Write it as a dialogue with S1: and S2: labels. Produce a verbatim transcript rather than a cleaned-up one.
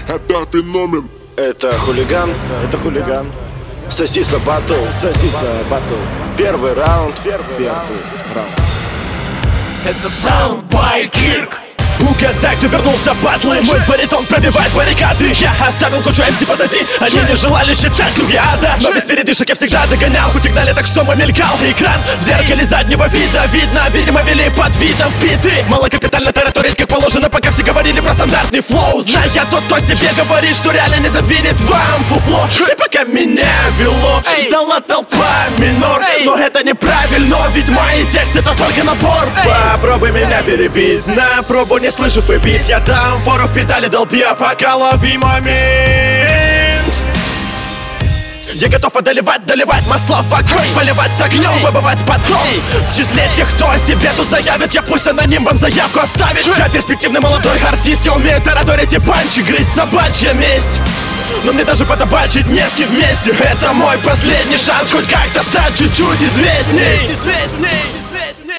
S1: это феномен.
S2: Это хулиган.
S3: Это хулиган.
S2: Сосиса батл.
S3: Сосиса батл.
S2: Первый раунд.
S3: Первый, Первый раунд.
S4: Это Soundboy Kirk.
S5: Угадай, кто вернулся в батлы. Мой баритон пробивает баррикады. Я оставил кучу эм си позади. Они не желали считать круги ада, но без передышек я всегда догонял. Хоть и гнали так, что мелькал экран. В зеркале заднего вида видно, видимо, вели под видом биты. Малокапитально тараторить, как положено, пока все говорили про стандартный флоу. Зная тот, кто тебе говорит, что реально не задвинет вам фуфло. И пока меня вело, ждала толпа минор. Но это неправильно, ведь мои тексты это только набор. Попробуй меня перебить, на пробу не слышав и бит. Я дам фору в педали, долби, а пока лови момент. Я готов одолевать, доливать масло в огонь, поливать огнем, выбывать потом. В числе тех, кто о себе тут заявит, я пусть аноним вам заявку оставит. Я перспективный молодой артист, я умею тараторить и панчи, грызть собачья месть. Но мне даже подобачить не с кем вместе. Это мой последний шанс хоть как-то стать чуть-чуть известней.